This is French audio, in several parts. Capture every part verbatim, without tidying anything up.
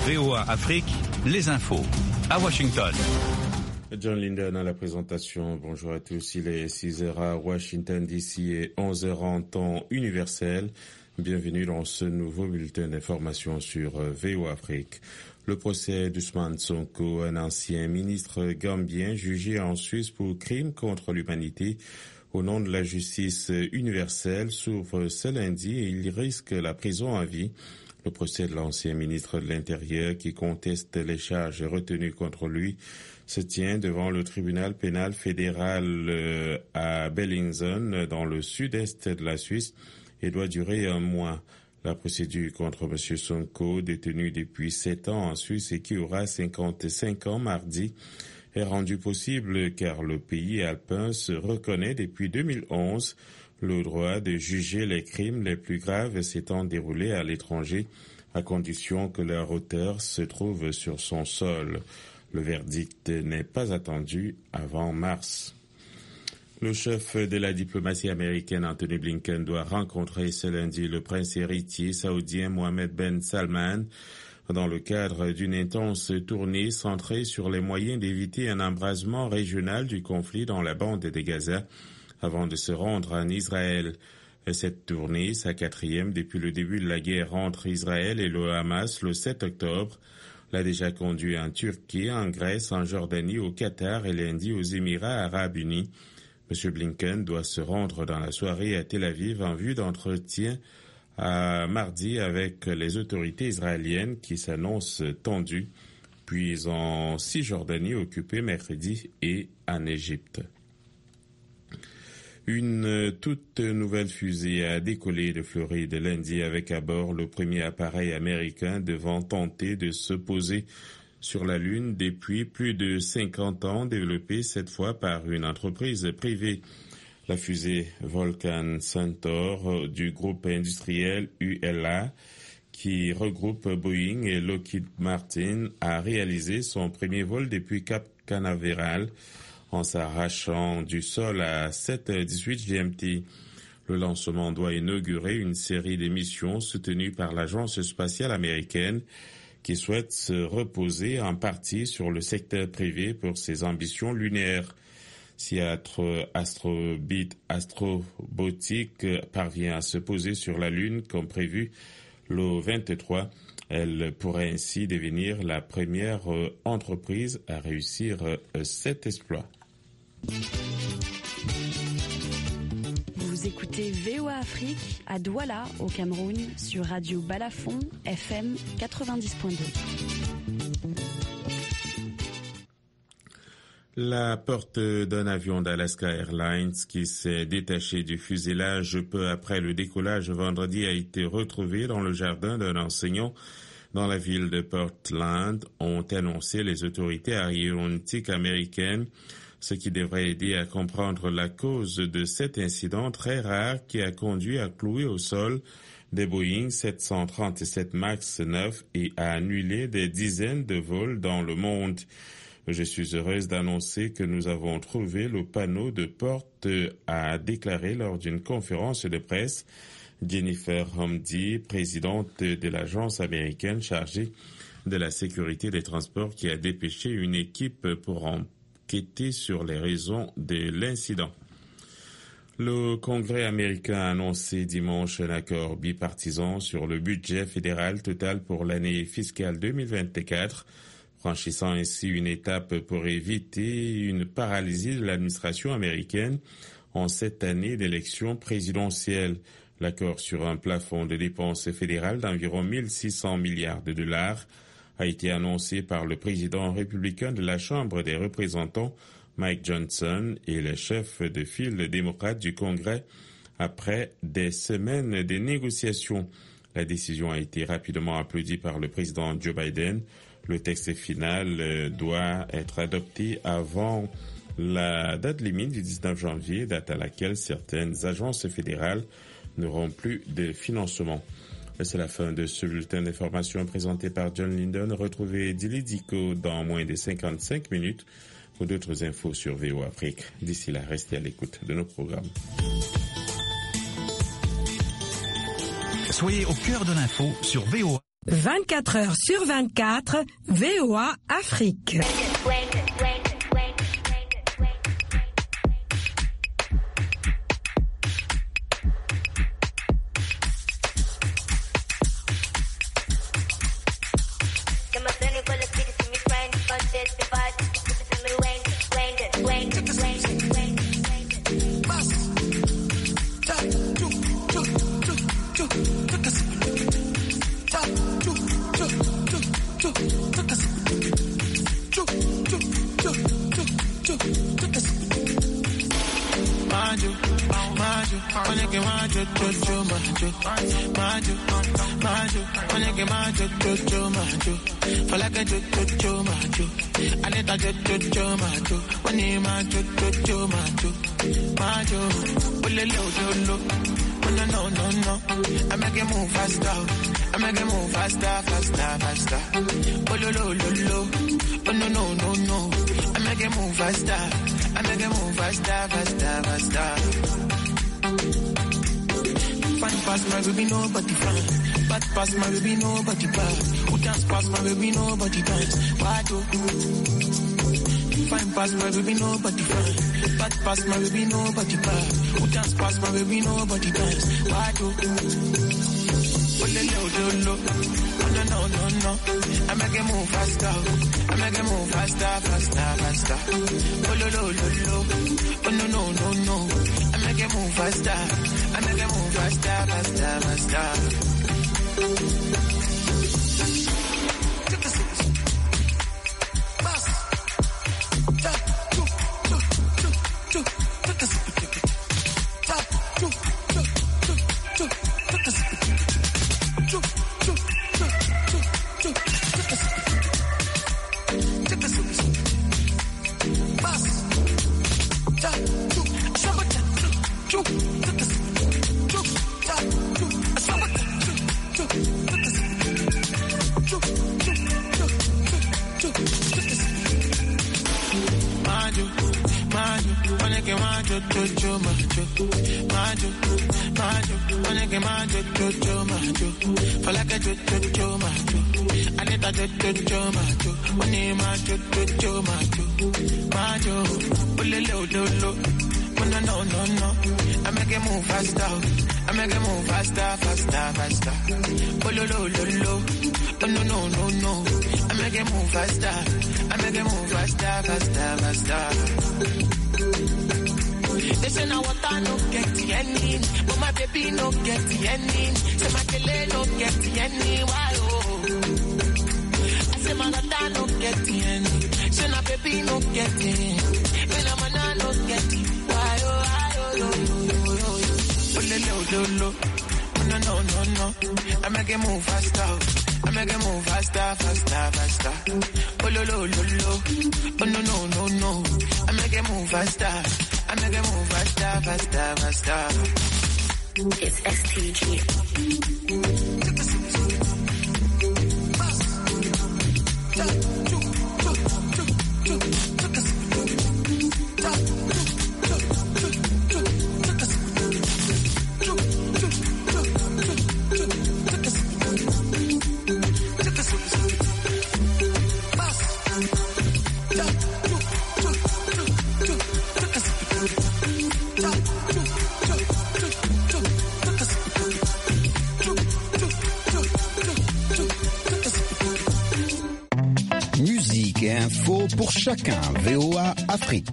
V O A Afrique, les infos. À Washington. John Linden à la présentation. Bonjour à tous. Il est six heures à Washington D C et onze heures en temps universel. Bienvenue dans ce nouveau bulletin d'information sur V O A Afrique. Le procès d'Ousmane Sonko, un ancien ministre gambien jugé en Suisse pour crime contre l'humanité au nom de la justice universelle, s'ouvre ce lundi et il risque la prison à vie. Le procès de l'ancien ministre de l'Intérieur qui conteste les charges retenues contre lui se tient devant le tribunal pénal fédéral à Bellinzone, dans le sud-est de la Suisse, et doit durer un mois. La procédure contre M. Sonko, détenu depuis sept ans en Suisse et qui aura cinquante-cinq ans mardi, est rendue possible car le pays alpin se reconnaît depuis deux mille onze le droit de juger les crimes les plus graves s'étant déroulés à l'étranger, à condition que leur auteur se trouve sur son sol. Le verdict n'est pas attendu avant mars. Le chef de la diplomatie américaine, Anthony Blinken, doit rencontrer ce lundi le prince héritier saoudien Mohammed Ben Salman dans le cadre d'une intense tournée centrée sur les moyens d'éviter un embrasement régional du conflit dans la bande de Gaza avant de se rendre en Israël. Cette tournée, sa quatrième depuis le début de la guerre entre Israël et le Hamas le sept octobre, l'a déjà conduit en Turquie, en Grèce, en Jordanie, au Qatar et lundi aux Émirats arabes unis. M. Blinken doit se rendre dans la soirée à Tel Aviv en vue d'entretien à mardi avec les autorités israéliennes qui s'annoncent tendues, puis en Cisjordanie occupée mercredi et en Égypte. Une toute nouvelle fusée a décollé de Floride lundi avec à bord le premier appareil américain devant tenter de se poser sur la Lune depuis plus de cinquante ans, développée cette fois par une entreprise privée. La fusée Vulcan Centaur du groupe industriel U L A, qui regroupe Boeing et Lockheed Martin, a réalisé son premier vol depuis Cap Canaveral en s'arrachant du sol à sept heures dix-huit G M T. Le lancement doit inaugurer une série d'émissions soutenues par l'Agence spatiale américaine qui souhaite se reposer en partie sur le secteur privé pour ses ambitions lunaires. Si Astrobit Astrobotic parvient à se poser sur la Lune comme prévu le vingt-trois, elle pourrait ainsi devenir la première entreprise à réussir cet exploit. Vous écoutez V O A Afrique à Douala, au Cameroun, sur Radio Balafon, F M quatre-vingt-dix point deux. La porte d'un avion d'Alaska Airlines qui s'est détaché du fuselage peu après le décollage vendredi a été retrouvée dans le jardin d'un enseignant dans la ville de Portland, ont annoncé les autorités aéronautiques américaines, ce qui devrait aider à comprendre la cause de cet incident très rare qui a conduit à clouer au sol des Boeing sept cent trente-sept MAX neuf et à annuler des dizaines de vols dans le monde. Je suis heureuse d'annoncer que nous avons trouvé le panneau de porte, a déclaré lors d'une conférence de presse Jennifer Hamdi, présidente de l'agence américaine chargée de la sécurité des transports, qui a dépêché une équipe pour enquêter sur les raisons de l'incident. Le Congrès américain a annoncé dimanche un accord bipartisan sur le budget fédéral total pour l'année fiscale deux mille vingt-quatre, franchissant ainsi une étape pour éviter une paralysie de l'administration américaine en cette année d'élection présidentielle. L'accord sur un plafond de dépenses fédérales d'environ mille six cents milliards de dollars a été annoncé par le président républicain de la Chambre des représentants, Mike Johnson, et le chef de file démocrate du Congrès après des semaines de négociations. La décision a été rapidement applaudie par le président Joe Biden. Le texte final doit être adopté avant la date limite du dix-neuf janvier, date à laquelle certaines agences fédérales n'auront plus de financement. C'est la fin de ce bulletin d'information présenté par John Linden. Retrouvez Dili Diko dans moins de cinquante-cinq minutes pour d'autres infos sur V O A Afrique. D'ici là, restez à l'écoute de nos programmes. Soyez au cœur de l'info sur V O A. vingt-quatre heures sur vingt-quatre, V O A Afrique. Pass my baby, nobody fine. Bad pass my baby, nobody bad. Who dance pass my baby, nobody dance. Why do? Fine pass my baby, nobody fine. Bad pass my baby, nobody bad. Who dance pass my baby, nobody dance. Why do? Oh, lo, lo, lo, lo. Oh, no, no, no, no. I make it move faster. I make it move faster, faster, faster. Oh, lo, lo, lo, lo. Oh, no, no, no, no. I make it move faster. I make it move faster, faster, faster. Take a seat. Boss. Top, two, two, two, two. Take a seat. Take it. Top, two, two, two, two. Take a seat. Two, two, two, two, two. Take a seat. Take a seat. Boss. Top, two, seven, two, two. Take a seat. Maneke majo jojo majo majo majo maneke majo jojo majo falaka jojo majo anita jojo majo mani majo jojo majo majo ulele ulolo no no no no I make it move faster I make it move faster faster faster ulolo ulolo no no no no I make it move faster I make it move faster faster faster. They say now what I no get the ending, but my baby no get the ending. Say my kele no get the ending, why oh? I say my gata no get the ending. Say my baby no get the ending. When I'm a no get the why oh why oh yo yo yo yo. Oh lo lo lo lo, no no no no. I make it move faster. I make it move faster, faster, faster. Oh lo lo lo lo, oh no no no no. I make it move faster. I make it move faster, faster, faster. It's S T G. Info pour chacun, V O A Afrique.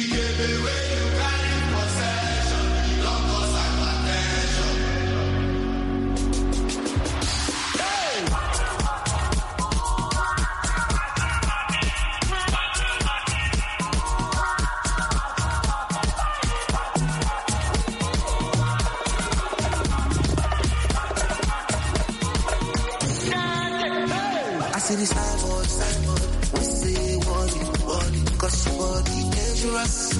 I see this cyborg, cyborg. Cause your body dangerous.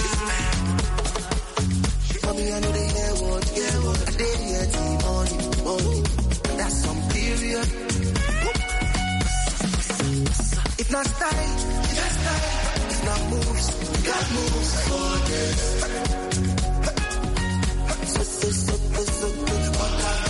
For me, I know they hear what, hear what. I did hear the morning, morning. That's some period. If not style, if not style. If not moves, got moves for this. So, so, so, so, so, what I